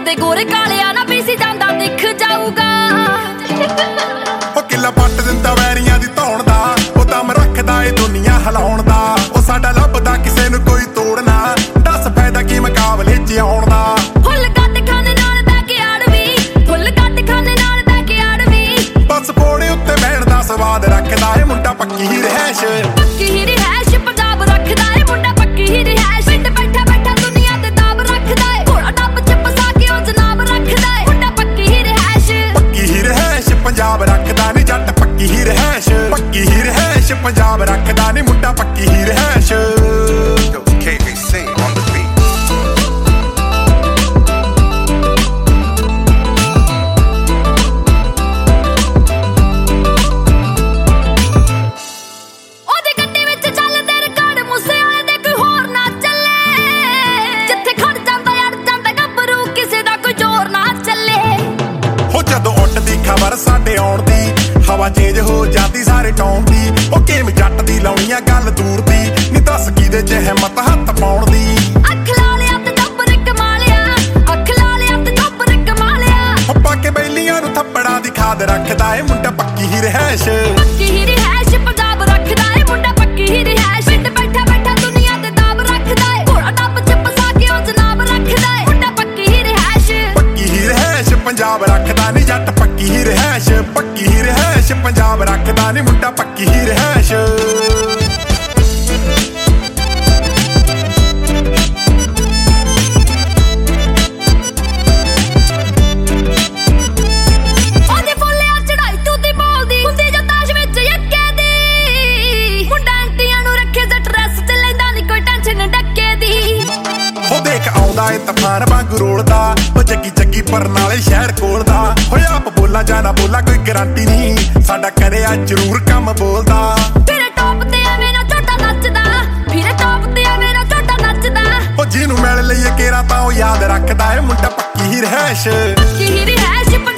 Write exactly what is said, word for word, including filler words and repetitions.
ਦੇ ਗੋਰੇ ਕਾਲਿਆ ਨਾ ਪੀਸੀ ਜਾਂਦਾ ਦਿਖ ਜਾਊਗਾ। ਉਹ ਕਿੱਲਾ ਪੱਟ ਦਿੰਦਾ ਵੈਰੀਆਂ ਦੀ ਧੌਣ ਦਾ, ਉਹ ਦਮ ਰੱਖਦਾ ਏ ਦੁਨੀਆ ਹਿਲਾਉਣ ਦਾ। ਉਹ ਸਾਡਾ ਲੱਭਦਾ ਕਿਸੇ ਨੂੰ ਕੋਈ ਤੋੜਨਾ, ਦੱਸ ਫਾਇਦਾ ਕੀ ਮੁਕਾਬਲੇ 'ਚ ਆਉਣ ਦਾ। ਫੁੱਲ ਕੱਟ ਖਾਨੇ ਨਾਲ ਬਹਿ ਕੇ ਆੜਵੀ, ਫੁੱਲ ਕੱਟ ਖਾਨੇ ਨਾਲ ਬਹਿ ਕੇ ਆੜਵੀ। ਬਸ ਪੋੜੇ ਉੱਤੇ ਬਹਿਣ ਦਾ ਸਵਾਦ ਰੱਖਦਾ ਏ ਮੁੰਡਾ ਪੱਕੀ ਹੀ ਰਹਿਸ਼। ਪੱਕੀ ਹੀ ਰਹਿਸ਼ ਪੰਜਾਬ ਰੱਖਦਾ ਏ ਮੁੰਡਾ ਪੱਕੀ ਹੀ ਰਹਿਸ਼। ਪਿੰਡ ਬੈਠਾ ਬੈਠਾ ਦੁਨੀਆ ਤੇ ਦਾਬ ਰੱਖਦਾ ਏ, ਘੋੜਾ ਟੱਪ ਚ ਫਸਾ ਕੇ ਉਹ ਜਨਾਬ ਰੱਖਦਾ ਏ ਮੁੰਡਾ ਪੱਕੀ ਹੀ ਰਹਿਸ਼। ਪੱਕੀ ਹੀ ਰਹਿਸ਼ ਪੰਜਾਬ ਰੱਖਦਾ ਨੀ ਜੱਟ ਪੱਕੀ ਹੀ ਰਹਿਸ਼। ਪੱਕੀ ਹੀ ਰਹਿਸ਼ ਪੰਜਾਬ ਰੱਖਦਾ ਨੀ ਮੁੰਡਾ ਪੱਕੀ ਹੀ ਰਹਿਸ਼। ਖਬਰ ਸਾਡੇ ਆਉਣ ਦੀ ਹਵਾ ਚੇਂਜ ਹੋ ਜਾਂਦੀ ਸਾਰੇ ਟਾਉਣ ਦੀ। ਉਹ ਗੇਮ ਜੱਟ ਦੀ ਲਾਉਣੀ ਆ ਗੱਲ ਦੂਰ ਦੀ, ਨੀ ਦੱਸ ਕਿਹਦੇ ਚ ਹਿੰਮਤ ਹੱਥ ਪਾਉਣ ਦੀ। ਅੱਖ ਲਾ ਲਿਆ ਤੇ ਟੱਬਰ ਕਮਾਲਿਆ, ਅੱਖ ਲਾ ਲਿਆ ਤੇ ਟੱਬਰ ਕਮਾਲਿਆ। ਉਹ ਪਾ ਕੇ ਬੈਲੀਆਂ ਨੂੰ ਥੱਪੜਾਂ ਦੀ ਖਾਦ ਰੱਖਦਾ ਏ ਮੁੰਡਾ ਪੱਕੀ ਹੀ ਰਹਿਸ਼। ਪੱਕੀ ਹੀ ਰਹਿਸ਼ ਪੰਜਾਬ ਰੱਖਦਾ ਏ ਮੁੰਡਾ ਪੱਕੀ ਹੀ ਰਹਿਸ਼। ਪਿੰਡ ਬੈਠਾ ਬੈਠਾ ਦੁਨੀਆ ਤੇ ਦਾਬ ਰੱਖਦਾ ਏ, ਘੋੜਾ ਟੱਪ ਚ ਫਸਾ ਕੇ ਉਹ ਜਨਾਬ ਰੱਖਦਾ ਏ ਮੁੰਡਾ ਪੱਕੀ ਹੀ ਰਹਿਸ਼। ਪੱਕੀ ਹੀ ਰਹਿਸ਼ ਪੰਜਾਬ ਰੱਖਦਾ ਨੀ ਜੱਟ ਪੱਕੀ ਹੀ ਰਹਿਸ਼। ਪੱਕੀ ਹੀ ਰਹਿਸ਼ ਪੰਜਾਬ ਰੱਖਦਾ ਨੀ ਮੁੰਡਾ ਪੱਕੀ ਹੀ ਰਹਿਸ਼। ਉਹਦੇ ਫੁੱਲਿਆ ਚੜਾਈ ਤੂੰ ਦੀ ਬੋਲਦੀ ਹੁੰਦੀ ਜੋ ਤਾਸ਼ ਵਿੱਚ ਯੱਕੇ ਦੀ। ਮੁੰਡਾ ਐਂਟੀਆਂ ਨੂੰ ਰੱਖੇ ਜੱਟ ਰੈਸ ਚ ਲੈਂਦਾ ਨੀ ਕੋਈ ਟੈਨਸ਼ਨ ਡੱਕੇ ਦੀ। ਉਹ ਦੇਖ ਆਉਂਦਾ ਏ ਤੂਫਾਨ ਵਾਂਗ ਰੋਲਦਾ, ਉਹ ਜੱਗੀ ਜੱਗੀ ਪਰ ਨਾਲੇ ਸ਼ਹਿਰ ਕੋਲ ਦਾ। ਹੋਇਆ ਆਪ ਬੋਲਾ ਜਾਂ ਨਾ ਬੋਲਾ ਕੋਈ ਗਰੰਟੀ ਨਹੀਂ, ਸਾਡਾ ਕਰਿਆ ਜ਼ਰੂਰ ਕੰਮ ਬੋਲਦਾ। ਫਿਰ ਟੌਪ ਤੇ ਐਵੇਂ ਨਾ ਝੋਟਾ ਨੱਚਦਾ, ਫਿਰ ਟੌਪ ਤੇ ਐਵੇਂ ਨਾ ਝੋਟਾ ਨੱਚਦਾ। ਉਹ ਜਿਹਨੂੰ ਮਿਲ ਲਈਏ ਕੇਰਾ ਤਾਂ ਉਹ ਯਾਦ ਰੱਖਦਾ ਏ ਮੁੰਡਾ ਪੱਕੀ ਹੀ ਰਹਿਸ਼। ਪੱਕੀ ਹੀ ਰਹਿਸ਼।